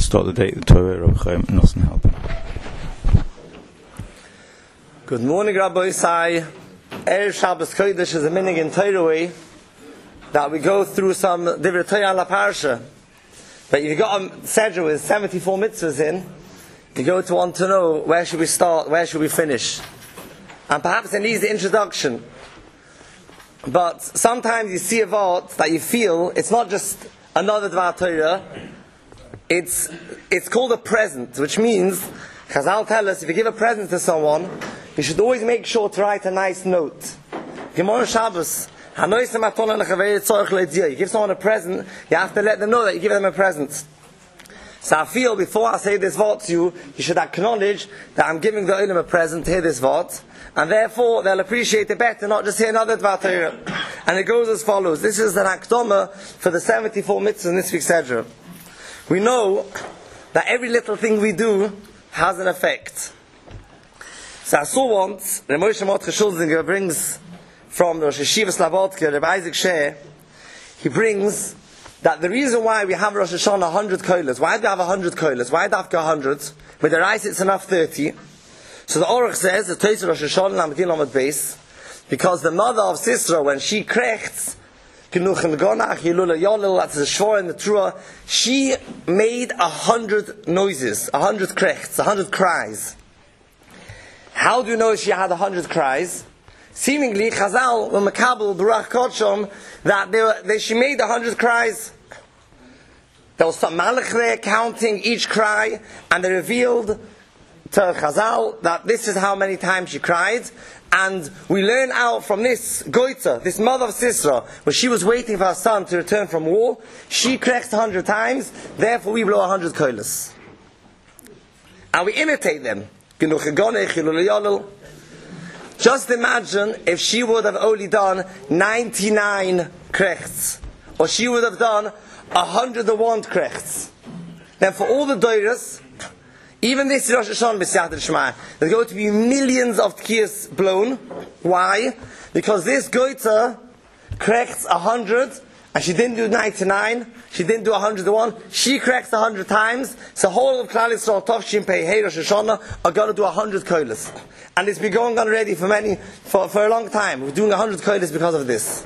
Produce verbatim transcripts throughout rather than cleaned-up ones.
start the day, the Torah of Chaim Nosson helping. Good morning, Rabbi Isai. Erev Shabbos Kodesh is a minhag in Torah way that we go through some Divrei Torah la Parsha. But if you got a Seder with seventy-four mitzvahs in, you go to want to know where should we start, where should we finish. And perhaps it needs the introduction. But sometimes you see a vort that you feel it's not just another Dvar Torah, it's, it's called a present, which means, Chazal tell us, if you give a present to someone, you should always make sure to write a nice note. Gemara Shabbos, you give someone a present, you have to let them know that you give them a present. So I feel before I say this vort to you, you should acknowledge that I'm giving the Olam a present to hear this vort, and therefore they'll appreciate it better, not just hear another Dvar Torah. And it goes as follows. This is an akdama for the seventy-four mitzvahs in this week's Seder. We know that every little thing we do has an effect. So I saw once, the Moshe Mordechai Schulzinger brings from the Rosh Hashiva Slobodka, Rabbi Isaac Sher, he brings that the reason why we have Rosh Hashanah one hundred koilas, why do we have one hundred koilas? Why do we have one hundred? With the rice it's enough thirty. So the Aruch says, the Tosfos Rosh Hashanah Lamed Lamed Beis, because the mother of Sisra, when she krechts, Genuchen Gonach, Yilula Yolil, that's the Shvor and the Trua, she made a hundred noises, a hundred krechts, a hundred cries. How do you know she had a hundred cries? Seemingly, Chazal, when Makabel, Baruch Kodshom, that they were, they, she made a hundred cries. There was some Malach there counting each cry, and they revealed to Chazal that this is how many times she cried. And we learn out from this Goitza, this mother of Sisra, when she was waiting for her son to return from war, she cracks a hundred times, therefore we blow a hundred koilas. And we imitate them. Just imagine if she would have only done ninety-nine krechts, or she would have done one hundred one krechts. Then for all the doiras, even this Rosh Hashanah B'Siyat Shema, there's going to be millions of tkiyas blown. Why? Because this goita cracks a hundred, and she didn't do ninety-nine, she didn't do a hundred and one, she cracks a hundred times, so whole of Klal Yisrael, Tov Shin Pei Hey Rosh Hashanah, are going to do a hundred koilas. And it's been going on already for many, for, for a long time. We're doing a hundred koilas because of this.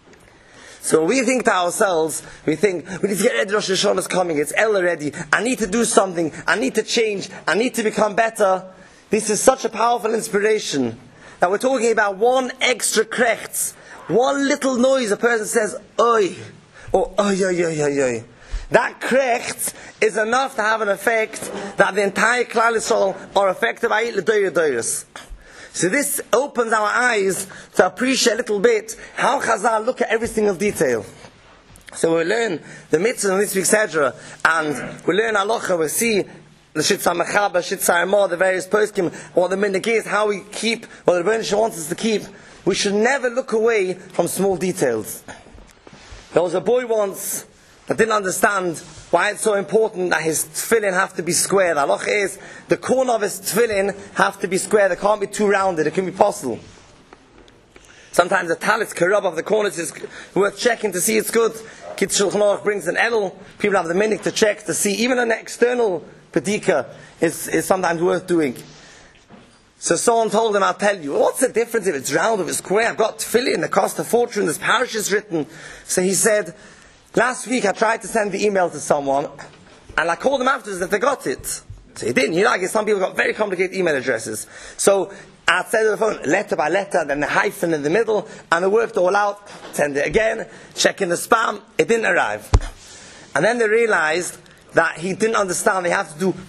So we think to ourselves, we think, we need to get ready, Rosh Hashanah is coming, it's El already, I need to do something, I need to change, I need to become better. This is such a powerful inspiration, that we're talking about one extra krechts, one little noise a person says, oi, or oi, oi, oi, oi, oi. That krechts is enough to have an effect that the entire Klal Yisrael are affected by it, l'doyer doyers. So this opens our eyes to appreciate a little bit how Chazal look at every single detail. So we learn the mitzvah in this week's Seder, and we learn halacha, we see the Shitza Mechaba, Shitza Armah, the various poskim, what the minhag is, how we keep, what the Rebbeinu Shalom wants us to keep. We should never look away from small details. There was a boy once that didn't understand why it's so important that his tefillin have to be square. The halacha is, the corner of his tefillin have to be square. They can't be too rounded. It can be possible. Sometimes the talit karab of the corners is worth checking to see it's good. Kitz Shulchan Aruch brings an edel. People have the minhag to check to see. Even an external pedika is, is sometimes worth doing. So someone told him, I'll tell you, what's the difference if it's round or if it's square? I've got tefillin, the cost of fortune, this parish is written. So he said, last week I tried to send the email to someone, and I called them afterwards that they got it. So he didn't. You know, I guess some people got very complicated email addresses. So I said to the phone, letter by letter, then the hyphen in the middle, and I worked all out. Send it again, check in the spam. It didn't arrive. And then they realized that he didn't understand. They had to do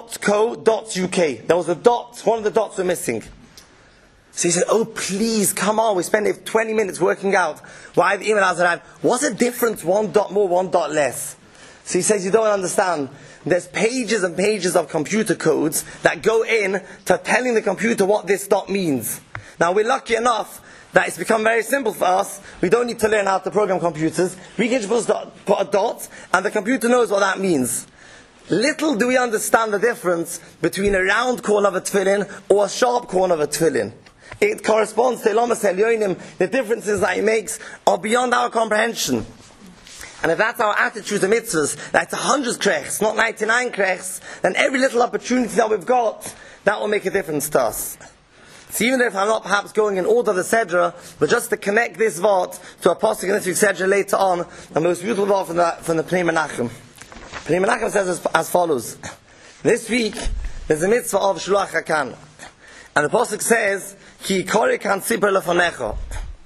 .co.uk. There was a dot, one of the dots were missing. So he said, oh please, come on, we spent twenty minutes working out why the email has arrived. What's the difference, one dot more, one dot less? So he says, you don't understand. There's pages and pages of computer codes that go in to telling the computer what this dot means. Now we're lucky enough that it's become very simple for us. We don't need to learn how to program computers. We can just put a dot, and the computer knows what that means. Little do we understand the difference between a round corner of a tefillin or a sharp corner of a tefillin. It corresponds to Elamas Elyonim. The differences that he makes are beyond our comprehension. And if that's our attitude to mitzvahs, that's one hundred krechs, not ninety-nine krechs, then every little opportunity that we've got, that will make a difference to us. So even if I'm not perhaps going in order of the Sedra, but just to connect this vort to a pasuk in this week's Sedra later on, the most beautiful vort from the, from the Pnei Menachem. Pnei Menachem says as, as follows. This week, there's a mitzvah of Shluach HaKan. And the pasuk says, Ki kori kan tzipor lefanecha.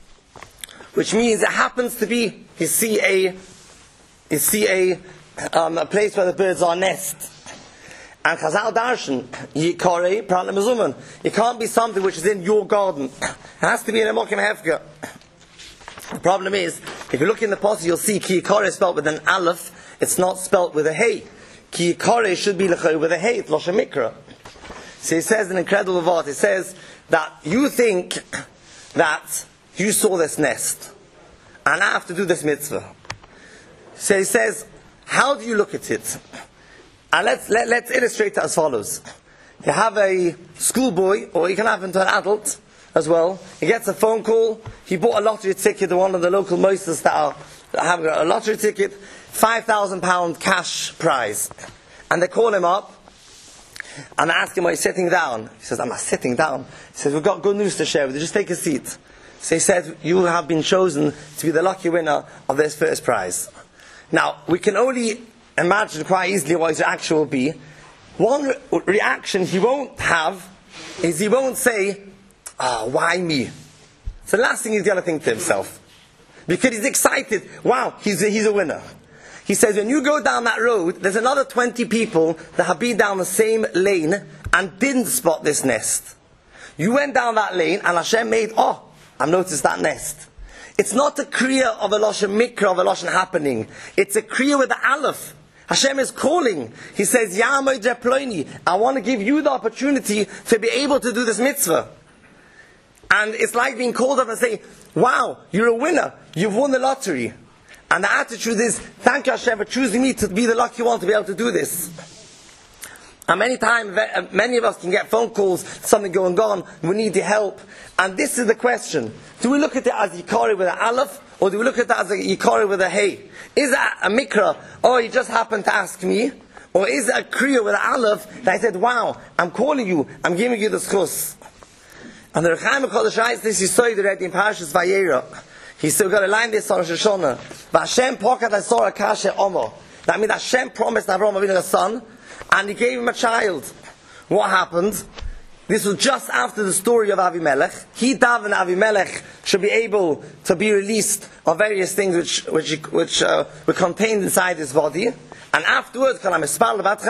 Which means it happens to be, you see a, you see a, um, a place where the birds are nest. And Chazal Darshan, Yikore, Pratle Mezuman. It can't be something which is in your garden. It has to be in a Mokim Hefka. The problem is, if you look in the pasuk, you'll see Ki Yikore is spelled with an Aleph. It's not spelled with a Hey. Ki Yikore should be L'chai with a Hey. It's Loshe Mikra. So he says an incredible word. He says that you think that you saw this nest, and I have to do this mitzvah. So he says, how do you look at it? And let's, let, let's illustrate it as follows. You have a schoolboy, or you can have him to an adult as well. He gets a phone call. He bought a lottery ticket to one of the local moisters that are that have a lottery ticket, five thousand pound cash prize. And they call him up, and they ask him why he's sitting down. He says, I'm not sitting down. He says, we've got good news to share with you. Just take a seat. So he said, you have been chosen to be the lucky winner of this first prize. Now, we can only imagine quite easily what his reaction will be. One re- reaction he won't have is he won't say, ah, oh, why me? It's the last thing he's going to think to himself. Because he's excited. Wow, he's a, he's a winner. He says, when you go down that road, there's another twenty people that have been down the same lane and didn't spot this nest. You went down that lane and Hashem made, oh, I've noticed that nest. It's not a kriya of a Loshen Mikra, of a Loshen happening. It's a kriya with the Aleph. Hashem is calling. He says, Ya'amoi Dreploini, I want to give you the opportunity to be able to do this mitzvah. And it's like being called up and saying, wow, you're a winner. You've won the lottery. And the attitude is, thank you Hashem for choosing me to be the lucky one to be able to do this. And many times, many of us can get phone calls, something going on, we need your help. And this is the question. Do we look at it as Yikari with an Aleph, or do we look at it as a Yikari with a Hey? Is it a Mikra, oh, you just happened to ask me? Or is it a Kriya with an Aleph that I said, wow, I'm calling you, I'm giving you the schus? And the Rechaim HaKodesh writes this, you saw it already in Parashas Vayera. He's still got a line this on Rosh Hashanah. V'Hashem pokat asor akashe omo. That means Hashem promised Avraham Avinu a son, and he gave him a child. What happened? This was just after the story of Avimelech. He, davened Avimelech, should be able to be released of various things which which which uh, were contained inside his body. And afterwards, so it's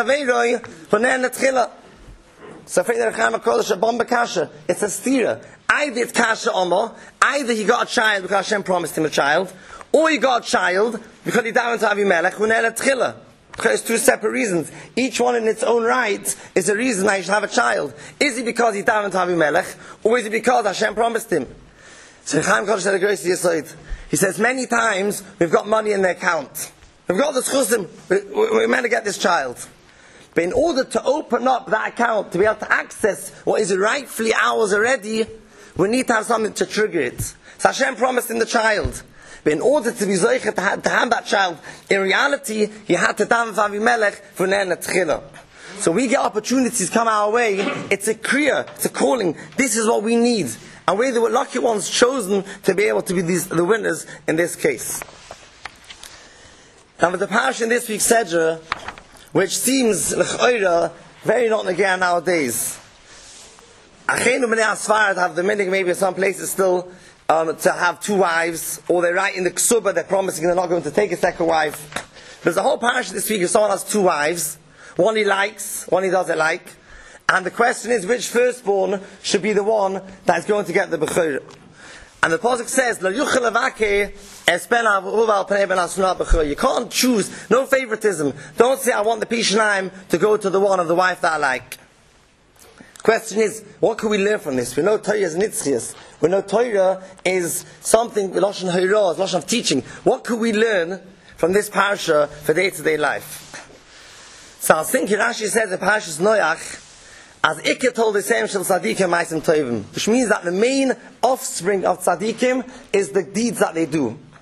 a stira. Either it's kasha omo, either he got a child because Hashem promised him a child, or he got a child because he davened to Avimelech v'neh netchila. Because two separate reasons. Each one in its own right is a reason why he should have a child. Is it because he davened to Avimelech, or is it because Hashem promised him? So Chaim Kodesh said a great yesod. He says many times we've got money in the account. We've got the schusim. We, we're meant to get this child. But in order to open up that account, to be able to access what is rightfully ours already, we need to have something to trigger it. So Hashem promised him the child. But in order to be zoichet to have, to have that child, in reality, he had to daven for Avimelech v'neh netchila. So we get opportunities come our way. It's a kriya, it's a calling. This is what we need, and we're the lucky ones chosen to be able to be these, the winners in this case. Now, with the parish in this week's Sedra, which seems l'ch'oira very not again nowadays. Achenu b'nei Asfarad have the minig, maybe in some places still. Um, to have two wives, or they write in the Ksuba they're promising they're not going to take a second wife. There's a whole parish this week if someone has two wives, one he likes, one he doesn't like, and the question is which firstborn should be the one that is going to get the Bechor. And the pasuk says, "Lo yuchel levake es ben avuval pnei ben asuna bechor." You can't choose, no favoritism. Don't say I want the Pishanim to go to the one of the wife that I like. Question is, what can we learn from this? We know Torah is nitzchias. We know Torah is something, Lashon Ha'irah, Lashon of teaching. What can we learn from this parasha for day-to-day life? So I think Rashi says in Parashas Noach, as Ikke told the same shel tzadikim ma'asim tovim, which means that the main offspring of tzadikim is the deeds that they do.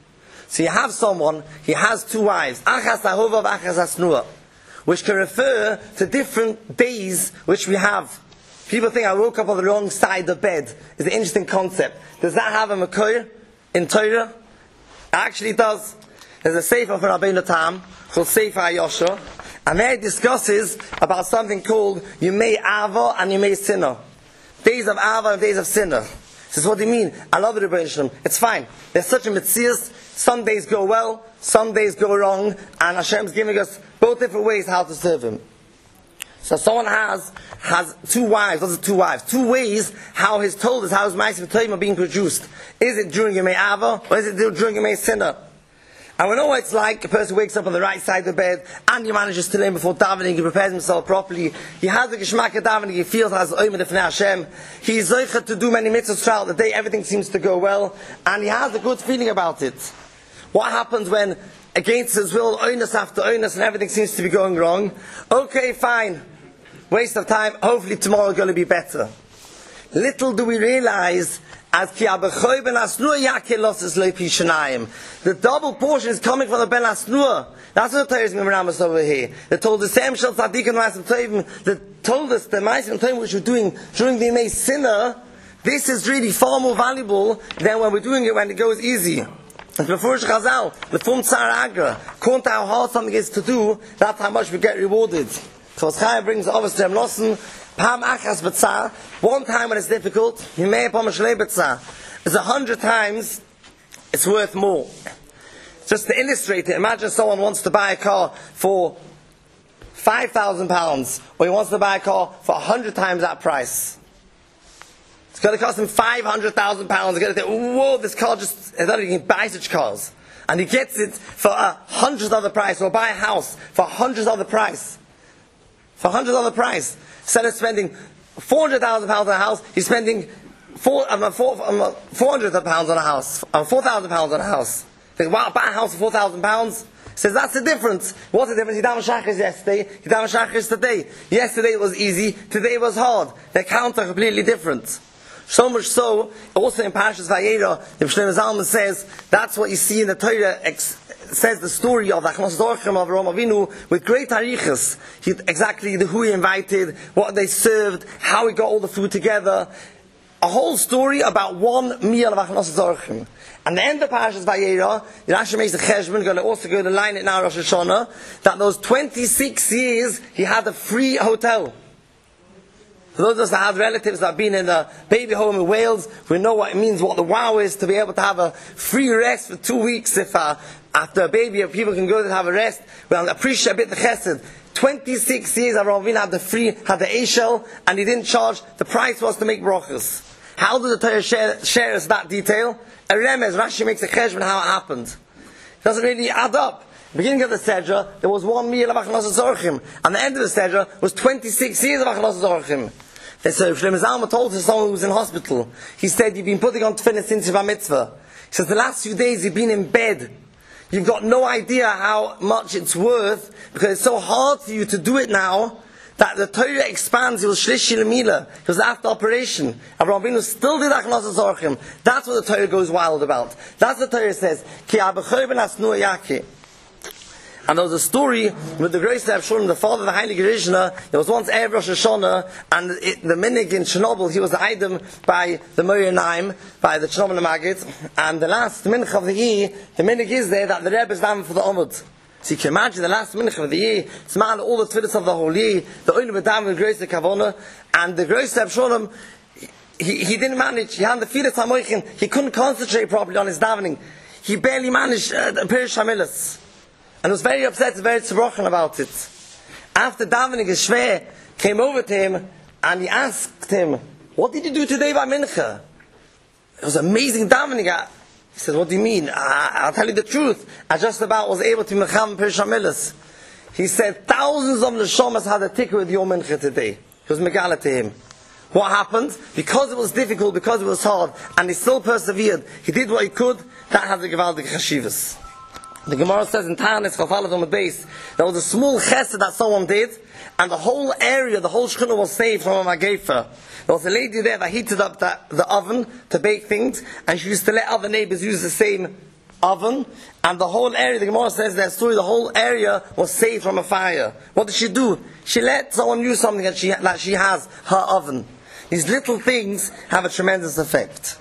So you have someone, he has two wives, achas ahova v'achas asnua, which can refer to different days which we have. People think I woke up on the wrong side of the bed. It's an interesting concept. Does that have a makor in Torah? It actually does. There's a sefer from Rabbeinu Tam called Sefer HaYosher, and there it discusses about something called Yemei Ava and Yemei Sinah. Days of Ava and days of Sinah. This is what they mean. I love it, Rebbeinu Shalom. It's fine. There's such a metzias. Some days go well, some days go wrong, and Hashem's giving us both different ways how to serve Him. So someone has has two wives. Those are two wives. Two ways how He's told us how His Ma'asim Tovim are being produced. Is it during Yemei Ava or is it during Yemei Sinah? And we know what it's like. A person wakes up on the right side of the bed and he manages to learn before davening. He prepares himself properly. He has the geschmack of davening. He feels has oimed ifnei Hashem. He is zoichet to do many mitzvahs throughout the day. Everything seems to go well, and he has a good feeling about it. What happens when, against his will, oinus after oinus, and everything seems to be going wrong? Okay, fine. Waste of time. Hopefully tomorrow is going to be better. Little do we realize, as ki abechoy ben asnua yakel losses leipi shenayim. The double portion is coming from the ben asnua. That's what the Torah is Mimramas over here. They told the same shel tzaddik and ma'asim tovim. They told us the ma'asim tovim which we're doing during the Yemei Sinah. This is really far more valuable than when we're doing it when it goes easy. And before Chazal, the Fum Tzar Agra, count how hard something is to do, that's how much we get rewarded. So Chaya brings obviously Reb Nosson, Pam Achas B'tzar, one time when it's difficult, Yimei Pam Shlei B'tzar, is a hundred times, it's worth more. Just to illustrate it, imagine someone wants to buy a car for five thousand pounds, or he wants to buy a car for a hundred times that price. It's going to cost him five hundred thousand pounds. He's going to think, whoa, this car just, I don't think he can buy such cars. And he gets it for a hundredth of the price, or buy a house for a hundredth of the price. For a hundredth of the price. Instead of spending four hundred thousand pounds on a house, he's spending four, um, four, um, four hundred pounds on a house, um, four thousand pounds on a house. Think, wow, buy a house for four thousand pounds? Says that's the difference. What's the difference? Yidam Shachris yesterday, Yidam Shachris today. Yesterday it was easy, today it was hard. They count are completely different. So much so, also in Parashas Vayera, the Shlomo Zalman says, that's what you see in the Torah, ex- says the story of the Achmas Dorchem of Avraham Avinu, with great tarichas. He, exactly the, who he invited, what they served, how he got all the food together. A whole story about one meal of Achmas Dorchem. And the end of Parashas Vayera, Rashi makes the cheshbon, going to also go to line it now, Rosh Hashanah, that those twenty-six years, he had a free hotel. For those of us that have relatives that have been in a baby home in Wales, we know what it means, what the wow is to be able to have a free rest for two weeks. If uh, after a baby, if people can go to have a rest, we'll appreciate a bit the chesed. twenty-six years, Avraham Avinu had the free, had the Eshel, and he didn't charge. The price was to make brachas. How did the Torah share, share us that detail? A remez, Rashi makes a cheshbon how it happened. It doesn't really add up. Beginning of the Sedra, there was one meal of Achmas Zorchim, and the end of the Sedra was twenty-six years of Achmas Zorchim. So Shlomo Zalman told to someone who was in hospital, he said, you've been putting on tefillin since your mitzvah. He says, the last few days you've been in bed. You've got no idea how much it's worth, because it's so hard for you to do it now, that the Torah expands. It was shlishi l'mila. It was after operation. Avraham Avinu still did Achmas Zorchim. That's what the Torah goes wild about. That's what the Torah says. Ki abechoy ben asnua yaki. And there was a story with the great Reb Shlomo, the father of the Heilige Rishna. There was once Erev Rosh Hashanah, and it, the minig in Chernobyl, he was item by the Moyer Naim, by the Chernobyl Maggid. And the last mincha of the year, the minig is there that the Rebbe is down for the Omud. So you can imagine the last mincha of the year, it's man all the tefillos of the whole year, the only Medam with the great Kavona, and the great Reb Shlomo, he, he didn't manage. He had the Filas HaMoichin. He couldn't concentrate properly on his davening. He barely managed uh, the Pirish HaMilas. And was very upset, very tzibrochen about it. After davening, his shver came over to him and he asked him, what did you do today by mincha? It was amazing davening. He said, what do you mean? I, I'll tell you the truth. I just about was able to mecham Pirish HaMilas. He said, thousands of neshamas had a ticker with your mincha today. He was megala to him. What happened? Because it was difficult, because it was hard, and he still persevered. He did what he could. That had the gewaldige chashivas. The Gemara says in Tanis Chafalat on the base, there was a small chesed that someone did, and the whole area, the whole shechina was saved from a magefa. There was a lady there that heated up the, the oven to bake things, and she used to let other neighbors use the same oven, and the whole area, the Gemara says that story, the whole area was saved from a fire. What did she do? She let someone use something that she, that she has, her oven. These little things have a tremendous effect.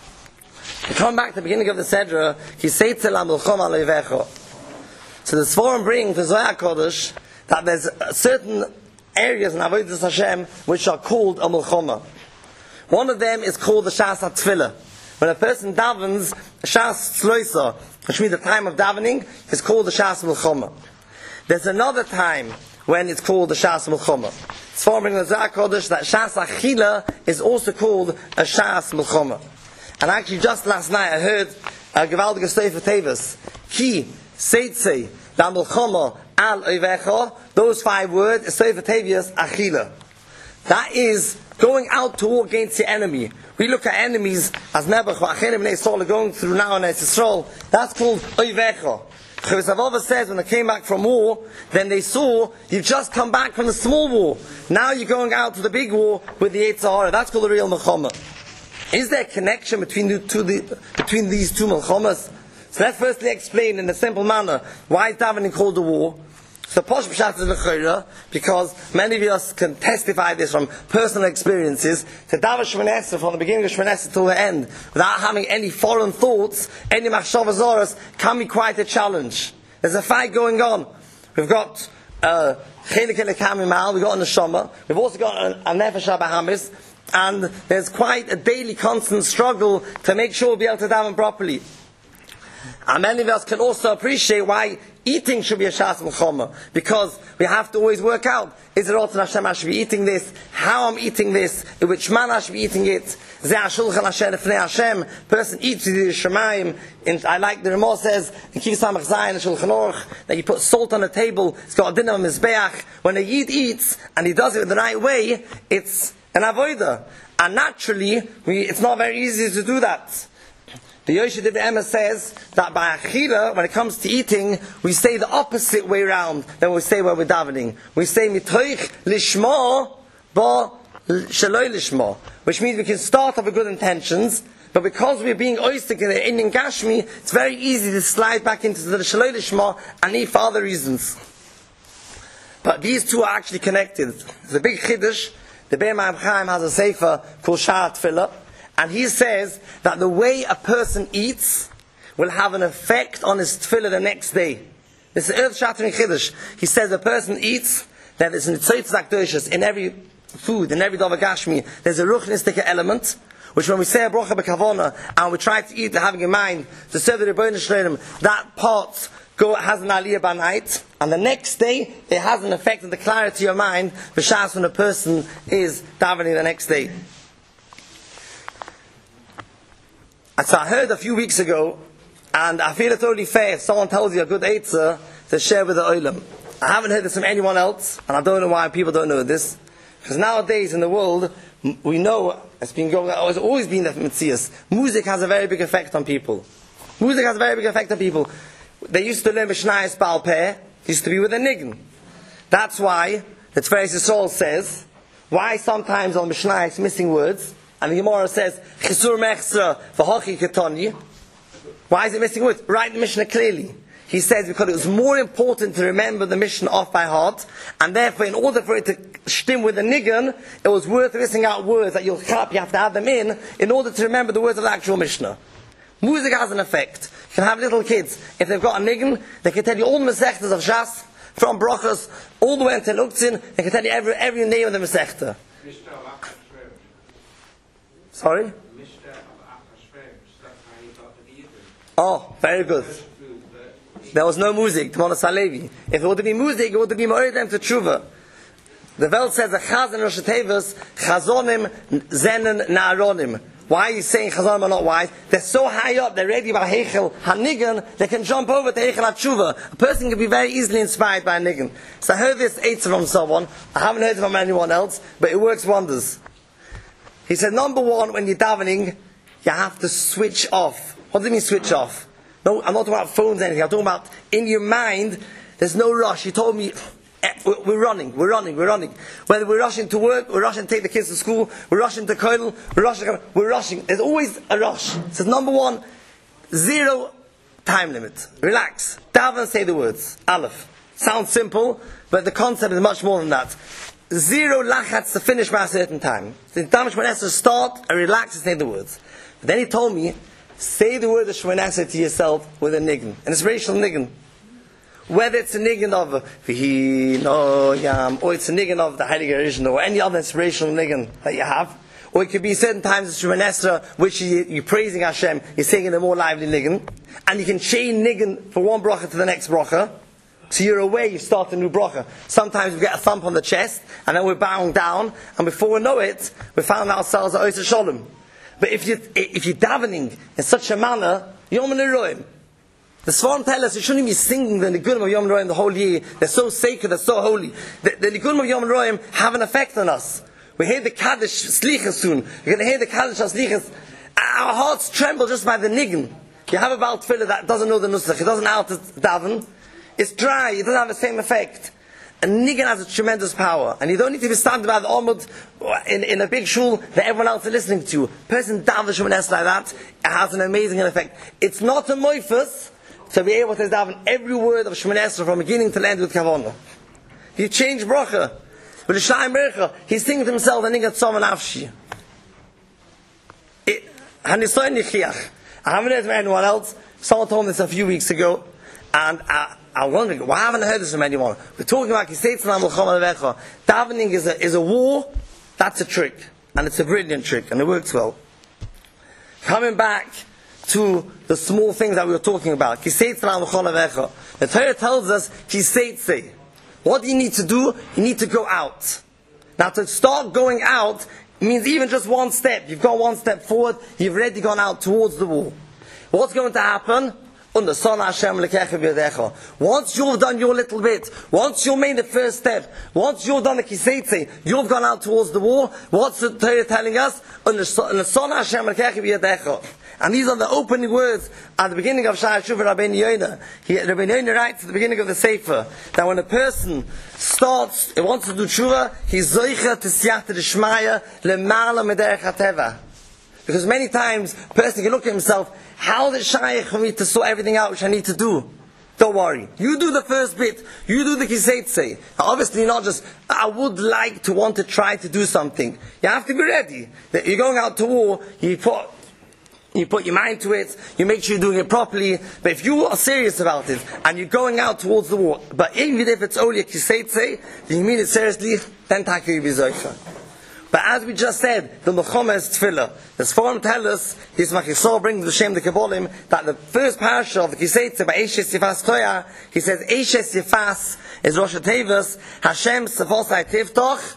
We come back to the beginning of the Sedra, Ki Seitzel HaMilchama Leivecho. So the Sforim bring to Zohar Kodesh that there's certain areas in Avodas Hashem which are called a Milchama. One of them is called the Shas HaTfilah. When a person davens, Shas Tzloisa, which means the time of davening, is called the Shas Milchama. There's another time when it's called the Shas Milchama. It's forming the Zohar Kodesh that Shas Achila is also called a Shas Milchama. And actually just last night I heard a Gevaldige Sefer Tevis, Ki Seitzei La Milchama Al Oivecha, those five words, Sefer Tevis Achila. That is going out to war against the enemy. We look at enemies as Nebuch Achenim Bnei Yisrael are going through now in Eretz Yisrael. That's called Oivecha. Chavos Avova says when they came back from war, then they saw you've just come back from the small war. Now you're going out to the big war with the Yetzer Hara. That's called the real Milchama. Is there a connection between the two, the, between these two Milchamas? So let's firstly explain in a simple manner why is davening called a war. So Posh Pshat is L'chayra, because many of us can testify this from personal experiences. To daven Shemona Esrei from the beginning of Shemona Esrei till the end, without having any foreign thoughts, any machshavas zoros, can be quite a challenge. There's a fight going on. We've got uh, Chelik Elokam Mal, we've got a Neshama, we've also got a, a Nefesh HaBahamis, and there's quite a daily constant struggle to make sure we'll be able to daven properly. And many of us can also appreciate why eating should be a Shas Milchama, because we have to always work out, is it Ratzon Hashem I should be eating this, how I'm eating this, in which manner I should be eating it. Zeh HaShulchan Asher Lefnei Hashem, person eats with the Shemayim, and I like the Ramah says, in Kiv Samach Zayin and Shulchan Aruch, that you put salt on the table, it's got a din of a Mizbeach. When a Yid eats, and he does it the right way, it's an avodah. And naturally, we, it's not very easy to do that. The Yoshe Divrei Emes says that by Achila, when it comes to eating, we say the opposite way around than we say when we're davening. We say mitoich lishma ba shaloi lishma, which means we can start off with good intentions, but because we're being oistik in the Indian Gashmi, it's very easy to slide back into the shaloi lishma and eat for other reasons. But these two are actually connected. There's a big chiddush. The Be'er Ma'am Chaim has a sefer called Sha'at Tfilah, and he says that the way a person eats will have an effect on his tefillah the next day. This is earth-shattering chiddush. He says a person eats, that there's in every food, in every davar gashmi, there's a ruchnistic element, which when we say a brocha b'kavona, and we try to eat, having in mind to serve the Rebbeinu Shleim, that part go, has an aliyah by night, and the next day it has an effect on the clarity of mind, b'shas when a person is davening the next day. And so I heard a few weeks ago, and I feel it's only fair if someone tells you a good eitzah to share with the olam. I haven't heard this from anyone else, and I don't know why people don't know this. Because nowadays in the world, we know it's been going, it's always been the Metzias. Music has a very big effect on people. Music has a very big effect on people. They used to learn Mishnayos Baal Peh, used to be with a niggin. That's why the Tferes Yisrael says, why sometimes on Mishnayos missing words, and the Gemara says, Chisur Mechsra v'hochi ketoni. Why is it missing words? Write the Mishnah clearly. He says because it was more important to remember the Mishnah off by heart, and therefore in order for it to stim with the niggin, it was worth missing out words that you'll chap, you have to have them in, in order to remember the words of the actual Mishnah. Music has an effect. You can have little kids, if they've got a niggin, they can tell you all the Masechtas of Shas, from Brachos, all the way until Uktzin, they can tell you every, every name of the Masechta. Sorry? Oh, very good. There was no music, Tmonas Halevi. If it would have been music, it would have been more them to tshuva. The Welt says the Chazan Rosh Tevos, Chazonim Zenen Na'aronim. Why are you saying Chazonim are not wise? They're so high up, they're ready by Heichel HaNigan, they can jump over to Heichel HaTshuva. A person can be very easily inspired by a Nigan. So I heard this eitzah from someone, I haven't heard it from anyone else, but it works wonders. He said, number one, when you're davening, you have to switch off. What does it mean switch off? No, I'm not talking about phones or anything. I'm talking about in your mind, there's no rush. He told me, we're running, we're running, we're running. Whether we're rushing to work, we're rushing to take the kids to school, we're rushing to Kollel, we're rushing, we're rushing. There's always a rush. So number one, zero time limit. Relax. Daven, say the words. Aleph. Sounds simple, but the concept is much more than that. Zero lachatz to finish by a certain time. The Damish Shmoneh Esrei start and relax and say the words. But then he told me, say the word of Shmoneh Esrei to yourself with a niggin, an inspirational niggin. Whether it's a niggin of V'hi no yam, or it's a niggin of the Heilige Rishon, or any other inspirational niggin that you have. Or it could be certain times it's Shmoneh Esrei, which you, you're praising Hashem, you're singing a more lively niggin. And you can chain niggin from one bracha to the next bracha. So you're away, you start a new bracha. Sometimes we get a thump on the chest, and then we're bowing down, and before we know it, we found ourselves at Ois Shalom. But if, you, if you're davening in such a manner, Yom Neroim, the Sfarim tell us you shouldn't be singing the Nigunim of Yom Neroim the whole year. They're so sacred, they're so holy. The, the Nigunim of Yom Neroim have an effect on us. We hear the Kaddish Slichas soon. You're going to hear the Kaddish Slichas. Our hearts tremble just by the Nigun. You have a Baal Tefillah that doesn't know the Nusach, he doesn't know how to daven. It's dry, it doesn't have the same effect. And niggin has a tremendous power. And you don't need to be standing by the Omud in, in a big shul that everyone else is listening to. Person daven Shmoneh Esrei like that, it has an amazing effect. It's not a moifus to be able to daven every word of Shmoneh Esrei from beginning to end with kavanah. You change bracha. With the Shlaim Bercha, he's singing to himself, and niggin tzom and afshi. Hanisoy nichiach. I haven't heard from anyone else. Someone told me this a few weeks ago, and I I'm wondering, why haven't I heard this from anyone? We're talking about davening is a, is a war. That's a trick. And it's a brilliant trick. And it works well. Coming back to the small things that we were talking about. The Torah tells us, what do you need to do? You need to go out. Now to start going out means even just one step. You've gone one step forward. You've already gone out towards the wall. What's going to happen? Once you've done your little bit, once you've made the first step, once you've done the kiseitze, you've gone out towards the wall, what's the Torah telling us? And these are the opening words at the beginning of Sha'ar Shuvah Rabbeinu Yonah. Rabbeinu Yonah writes at the beginning of the Sefer that when a person starts, he wants to do tshuva, he's zoicha to siyata d'shmaya lemala mederech hateva. Because many times a person can look at himself, how is it shaykh for me to sort everything out which I need to do? Don't worry. You do the first bit. You do the kiseitze. Obviously not just, I would like to want to try to do something. You have to be ready. You're going out to war, you put, you put your mind to it, you make sure you're doing it properly. But if you are serious about it, and you're going out towards the war, but even if it's only a kiseitze, you mean it seriously, then take you be zoicha. But as we just said, the Mechama is Tefillah. The Sfarim tell us, his Machisor brings the Shem the Kabbalim, that the first parasha of the Kiseitze by Eishes Yifas Toya, he says, Eishes Yifas is Rosh Hashanah, Hashem Sefosai Tivtoch,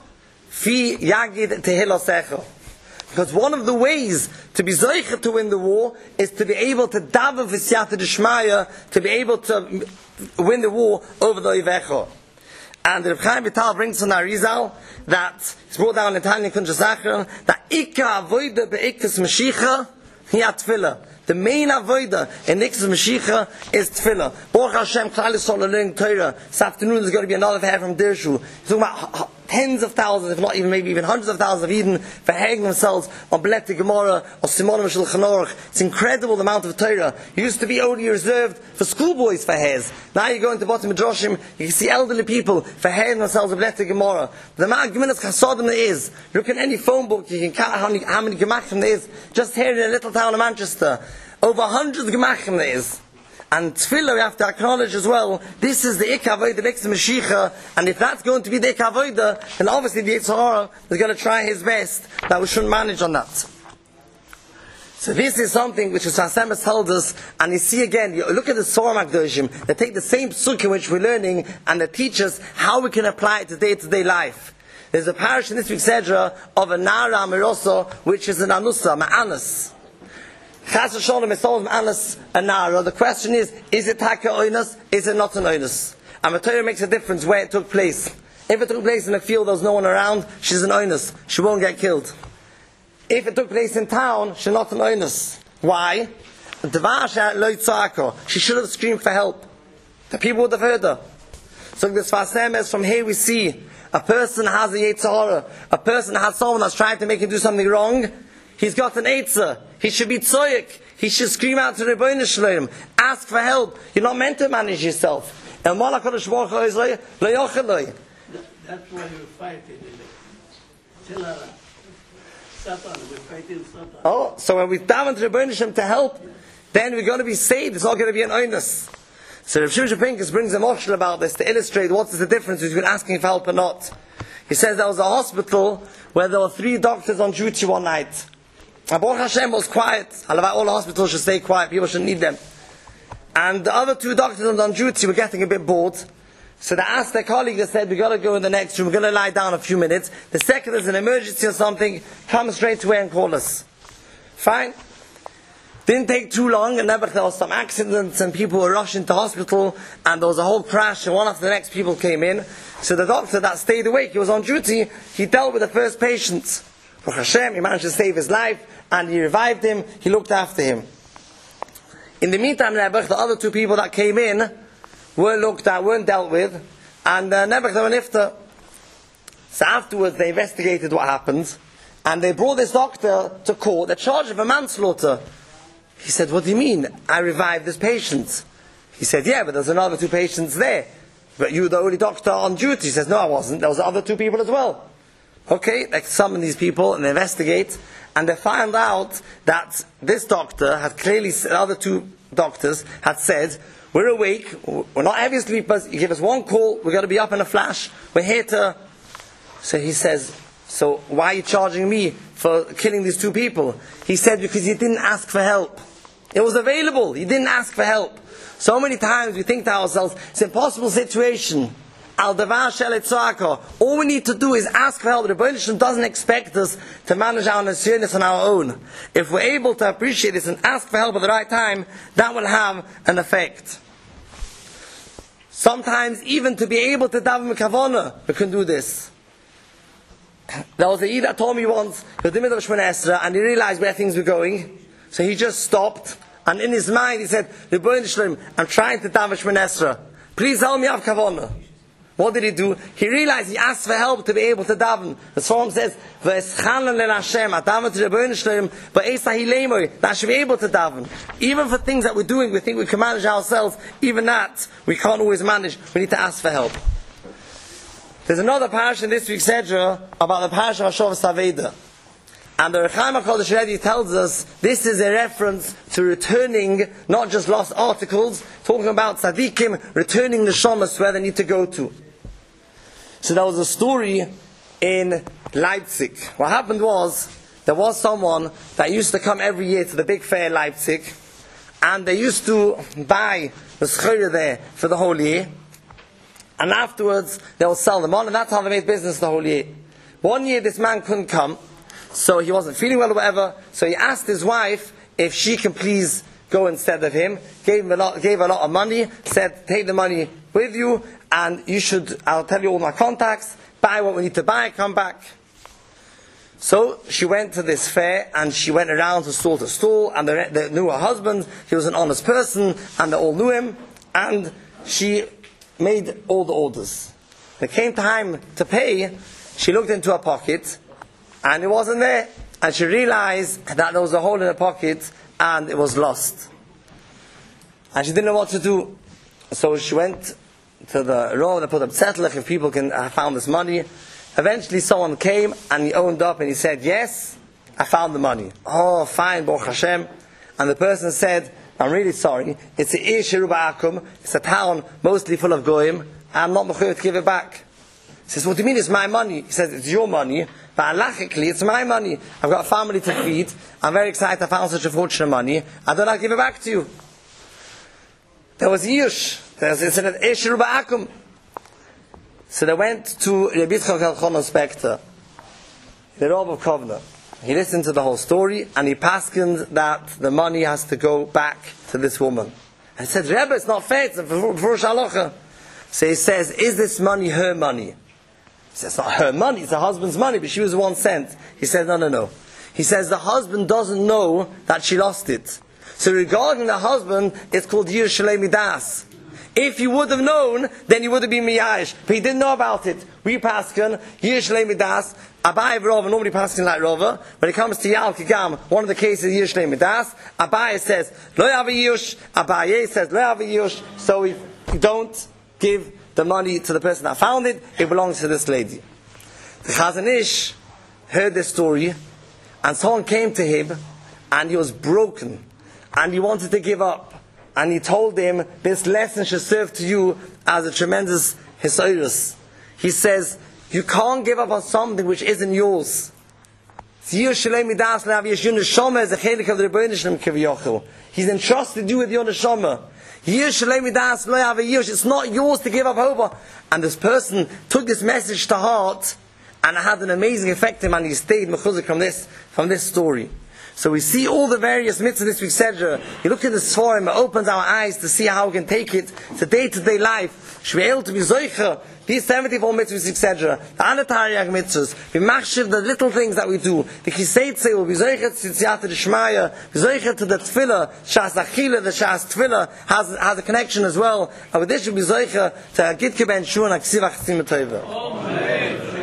Fi Yagid Tehilosecho. Because one of the ways to be Zoicha to win the war is to be able to daven V'siyata D'Shmaya, to be able to win the war over the Oivecho. And Reb Chaim Vital brings on Arizal that it's brought down in Tanya Kunja Zachar that Ika Avoida Be'iktas Mashiach Hiya Tefillah. The main avoida in Iktas Mashiach is Tefillah. Baruch Hashem Klal Yisrael learning Torah. This afternoon there's going to be another fair from Dirshu. He's talking about tens of thousands, if not even maybe even hundreds of thousands of Eden for hanging themselves on B'leti Gemara or Simonim Shulchan Aruch. It's incredible the amount of Torah. It used to be only reserved for schoolboys for hairs. Now you go into Bottom Midrashim, you can see elderly people for hanging themselves on B'leti Gemara. The amount of Geminas Chasodim there is. Look at any phone book, you can count how many, how many Gemachim there is. Just here in a little town of Manchester. Over hundreds of Gemachim there is. And Tefillah, we have to acknowledge as well, this is the Ikka Avodah next to Mashiach, and if that's going to be the Ikka Avodah, then obviously the Yetzer Hara is going to try his best, that we shouldn't manage on that. So this is something which Hashem told us, and you see again, you look at the Sfarim HaKadoshim, they take the same psukim which we're learning, and they teach us how we can apply it to day-to-day life. There's a parish in this week's Sedra of a Nara Amiroso, which is an Anusa, Ma'anas. Chas v'sholem is someone's anas a nara. The question is, is it taka oinus? Is it not an oinus? And the Torah makes a difference where it took place. If it took place in a field there's no one around, she's an oinus. She won't get killed. If it took place in town, she's not an oinus. Why? She should have screamed for help. The people would have heard her. So this Fasem is from here we see a person has a Yetzer Hara. A person has someone that's trying to make him do something wrong. He's got an Eitzah. He should be tzoyik. he should scream out to Rebbeinu Shalom, ask for help. You're not meant to manage yourself. And That's why we're fighting in it. Satan, we're fighting Satan. Oh, so when we daven to Rebbeinu Shalom to help, then we're going to be saved. It's not going to be an onus. So Rav Shimshon Pincus brings a moshel about this to illustrate what is the difference between asking for help or not. He says there was a hospital where there were three doctors on duty one night. And Baruch Hashem was quiet. All the hospitals should stay quiet. People shouldn't need them. And the other two doctors on duty were getting a bit bored. So they asked their colleague, they said, we've got to go in the next room. We're going to lie down a few minutes. The second there's an emergency or something, come straight away and call us. Fine. Didn't take too long, and never there was some accidents and people were rushing to hospital and there was a whole crash and one after the next people came in. So the doctor that stayed awake, he was on duty, he dealt with the first patient. Baruch Hashem, he managed to save his life and he revived him, he looked after him. In the meantime, Nebuch, the other two people that came in weren't looked at, weren't dealt with, and uh, Nebuch, they were nifta. So afterwards they investigated what happened and they brought this doctor to court. They're charged of a manslaughter. He said, what do you mean? I revived this patient. He said, yeah, but there's another two patients there. But you were the only doctor on duty. He says, no, I wasn't. There was other two people as well. Okay, they summon these people and they investigate. And they find out that this doctor had clearly, the other two doctors had said, we're awake, we're not heavy sleepers, you give us one call, we're going to be up in a flash, we're here to... So he says, so why are you charging me for killing these two people? He said, because you didn't ask for help. It was available. You didn't ask for help. So many times we think to ourselves, it's an impossible situation. Al davar shel etzaka. All we need to do is ask for help. The Rebbeinu Shalom doesn't expect us to manage our nesirnis on our own. If we're able to appreciate this and ask for help at the right time, that will have an effect. Sometimes even to be able to daven kavana, we can do this. There was a Yid that told me once, he was in the middle of Shemona Esrei, and he realized where things were going. So he just stopped, and in his mind he said, Rebbeinu Shalom, I'm trying to daven Shemona Esrei. Please help me have kavanah. What did he do? He realized he asked for help to be able to daven. The Psalm says, V'eschanlen len Hashem, I daven to Rebbeinu Shalom, v'esa hileimoi, that I should be able to daven. Even for things that we're doing, we think we can manage ourselves, even that, we can't always manage. We need to ask for help. There's another parasha in this week's Sedra about the parasha of Shavas Aveda. And the Rechaim HaKodesh Rebbe tells us this is a reference to returning, not just lost articles, talking about tzaddikim returning the neshamas where they need to go to. So there was a story in Leipzig. What happened was, there was someone that used to come every year to the big fair in Leipzig, and they used to buy the schore there for the whole year, and afterwards they would sell them on, and that's how they made business the whole year. One year this man couldn't come, so he wasn't feeling well or whatever, so he asked his wife if she can please go instead of him, gave him a lot, gave a lot of money, said, take the money with you, and you should, I'll tell you all my contacts, buy what we need to buy, come back. So she went to this fair, and she went around to stall to stall, and they, they knew her husband, he was an honest person, and they all knew him, and she made all the orders. When it came time to pay, she looked into her pocket, and it wasn't there. And she realized that there was a hole in her pocket and it was lost. And she didn't know what to do. So she went to the room and put up zettelach if people can uh, found this money. Eventually someone came and he owned up and he said, yes, I found the money. Oh, fine, Baruch Hashem. And the person said, I'm really sorry. It's a Ir Sheruba Akum. It's a town mostly full of goyim. I'm not mechuyev to give it back. He says, what do you mean it's my money? He says, it's your money, but halachically it's my money. I've got a family to feed. I'm very excited I found such a fortune of money. I don't have to give it back to you. There was Yush. There was an Ish Ruba Akum. So they went to Rabbi Yitzchak Elchanan Spector, the Rav of Kovna. He listened to the whole story and he paskined that the money has to go back to this woman. And he said, Rebbe, it's not fair. It's a Furush Halacha. So he says, is this money her money? He says, it's not her money, it's her husband's money, but she was the one sent. He says, no, no, no. He says, the husband doesn't know that she lost it. So regarding the husband, it's called Yir Shalei Midas. If you would have known, then you would have been miyayish. But he didn't know about it. We paskin, yish leimidas, Abaye Rova, nobody paskin like Rova. When it comes to Yal Kigam, one of the cases yish leimidas, Abaye says, lo yaviyush, Abaye says, lo yaviyush, so we don't give the money to the person that found it, it belongs to this lady. The Chazon Ish heard this story, and someone came to him, and he was broken, and he wanted to give up. And he told him, this lesson should serve to you as a tremendous hisayrus. He says, you can't give up on something which isn't yours. He's entrusted you with your neshama. It's not yours to give up over. And this person took this message to heart, and it had an amazing effect on him, and he stayed mechuzik from this, from this story. So we see all the various mitzvahs this week's Sedra. You look at this forum, it opens our eyes to see how we can take it to day-to-day life. Should be able to be zoicher, these seventy-four mitzvahs this week's Sedra, the anatariach mitzvahs, we machshiv the little things that we do. The kiseitze will be zoicher to tziyat d'shmaya, be zoicher to the tefillah, shas achila, the shas tefillah has, has a connection as well. And with this should be zoicher to git keben shu and aksiv achsim teva. Amen.